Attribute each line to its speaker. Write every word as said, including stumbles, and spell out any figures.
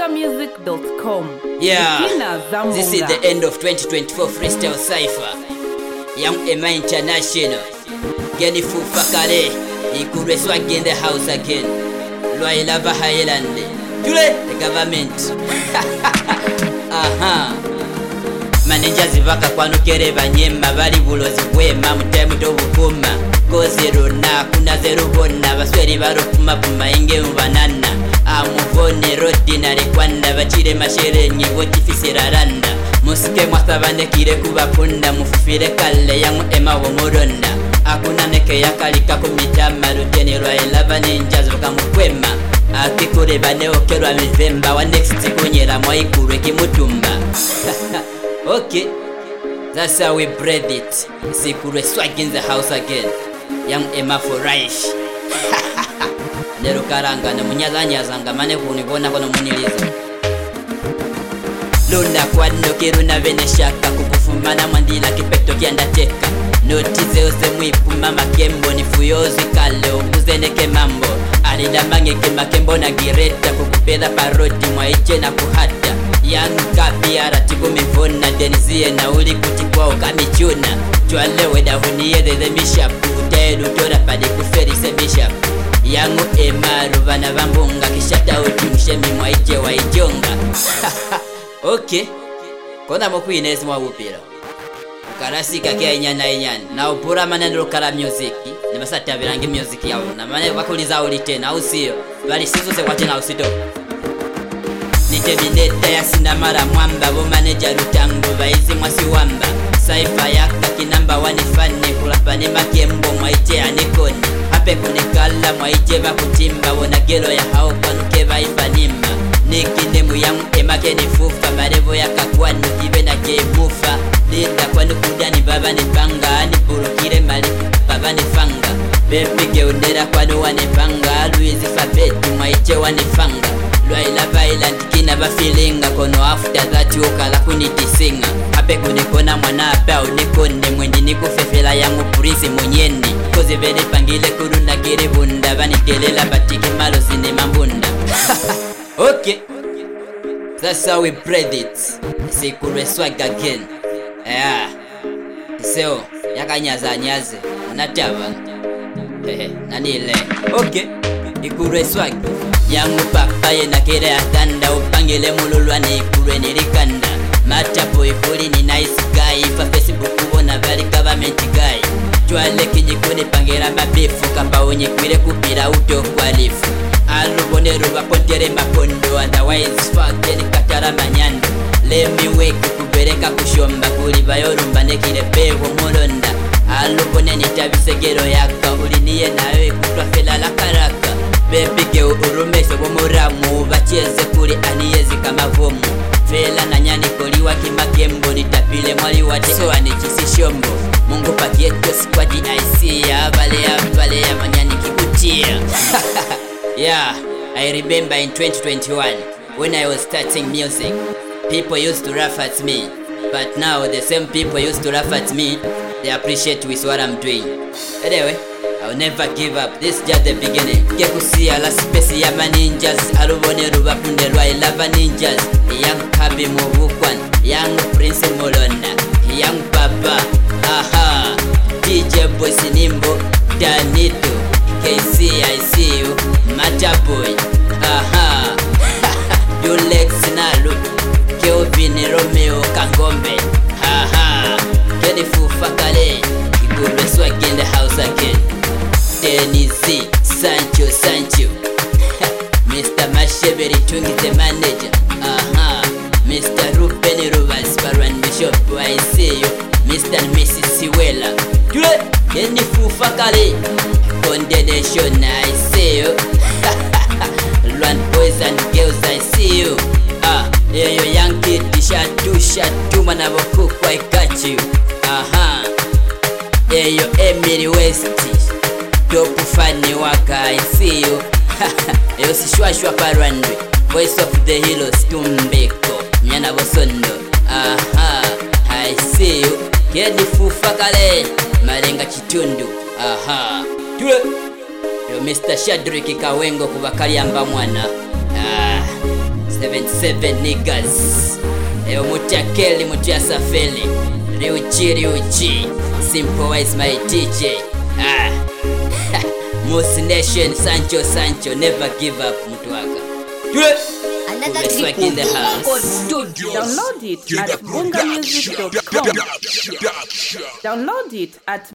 Speaker 1: Africa music dot com.
Speaker 2: Yeah, this is the end of twenty twenty-four Freestyle Cypher. Young Emma International. Geni Fufakale. Ikure swag in the house again. Loilava Highland. Tule, the government. Aha. Manager zivaka kwanu kere banyema bali bulozi bwema mutemu tobukuma kozero na kuna zero bona basweri barokuma pumainge mubanana amuvone rodinary kwanda bachire mashere nyibo tifisiraranda musike mwasabane kire kubapunda mufufire kale yangu ema wo moronda akuna neke yakalika kumitama rutenero elava ninjas bakamukwema akikure bane okerwa mivemba wa next kunyera mwaikuru kimutumba. Okay, that's how we bread it. Sikure swag in the house again. Young Emma for Raish. Nero karanga na munyazanyaza ngamane kunibona kono munilizo. Luna kwano kiruna veneshaka kukufumana mwandila kipeto kiandateka. Notize ose mwipuma makembo ni fuyozi kale okuzeneke mambo. Alidamange kemakembo na gireta kukupela parodi mwaiche na kuhata. Yang kabiara tiku mivona denizie na uli kutikwa ukamichuna. Chwale weda huniye dheze mishapu utelu tora pade kuferise mishapu. Yangu emaru vana vambunga kishata uti mshemi mwaiche wa ijonga. Okay, kona moku inezi mwa upira karasika kia inyana inyana na upura manendo kala muziki ni masata virangi muziki yao na mane wakuliza uli tena au sio bali sizo se kwate na usito nite bineta ya sinamara mwamba bo manager rutango baizi mwasi wamba saifa yaka kinamba wani fane kulapane makembo mwaiche anikoni hape kunekala mwaiche bakutimba wona gelo ya hao kwanuke vaifanimba nikine muyamu emake nifufa marevo ya kakwanu kibe na kemufa Linda kwanu kudani baba nipanga ni burukire mali baba nifanga bepige undera kwanu wanipanga Luizi Fabeti mwaiche wanifanga Luaila Vailand kina bafilinga kono after that ukala kunitisinga hape kunikona mwana apea unikone mwendi nikufefela yangu purisi mwenyeni kozi vene pangile kuruna kiri bunda vanitelela batiki malo sinema mbunda. Okay, that's how we bread it. Sikure swag again. Yeah. So, yakanyaza nyaze. Nataba. Hehe, nanile. Okay. Ikure swag. Yangu papa yena kere atanda upangile mululwa ni ikure nilikanda. Matapo ikuri ni nice guy. Ifa Facebook ubona bali government guy. Chwale kijikuni pangira mabifu kamba unyikwile kupira uto kwalifu. Alubone ruba pontere mapondo otherwise fuck any katara manyando lembi weki kubereka kushomba kuli bayorumba nekire pevo molonda alubone nitabisegero yaka uliniye nawe kutwafela la karaka bebige urumesho bomuramu bacheze kuli aniyezi kama vomu fela na nyani koliwa kimakembo nitapile mwali wate soa nichisishombo Mungu pakieto squadi I see ya vale ya vale ya manyani kikutia. Yeah, I remember in twenty twenty-one when I was starting music, people used to laugh at me. But now the same people used to laugh at me, they appreciate with what I'm doing. Anyway, I'll never give up. This is just the beginning. Kekusia la space ya ninjas, alubone rubapunde lwa lava ninjas. Young Kabi Muvukwan, Young Prince Molona, Young Papa, aha, D J Boy Sinimbo, Danito, K C I see you. Mata boy, aha, Dulex Nalu, Kelvin Romeo Kangombe, aha, Kenny Fufakale, Ikure swag in the house again. Tennessee, Sancho, Sancho, Mister Masheberi Tungi the manager, aha, Mister Ruben Rubas Baran Bishop, I see you, Mister and Missus Siwela, Kenny Fufakale, Condemnation, I see you. Run boys and girls, I see you. Ah, yeah, you young kid, shatu shatu manaboku, I got you. Aha, yeah, you Emily West, top funny waka, I see you. You see shwa shwa parandwe, voice of the heroes, tumbeko, nyana bosondo. Aha, I see you. Kedi Fufakale, malenga chitundu. Aha, tule. Yo Mister Shadrack Kawengo kubakali amba mwana. Ah, seventy-seven niggas. Eyo mutia Kelly, mutia Safeli, Ryuchi Ryuchi, Simple Wise my D J. Ah, Moose Nation, Sancho Sancho, never give up Mutuaka.
Speaker 1: Another clip
Speaker 2: in the house.
Speaker 1: Download it at bunga music dot com. Download it at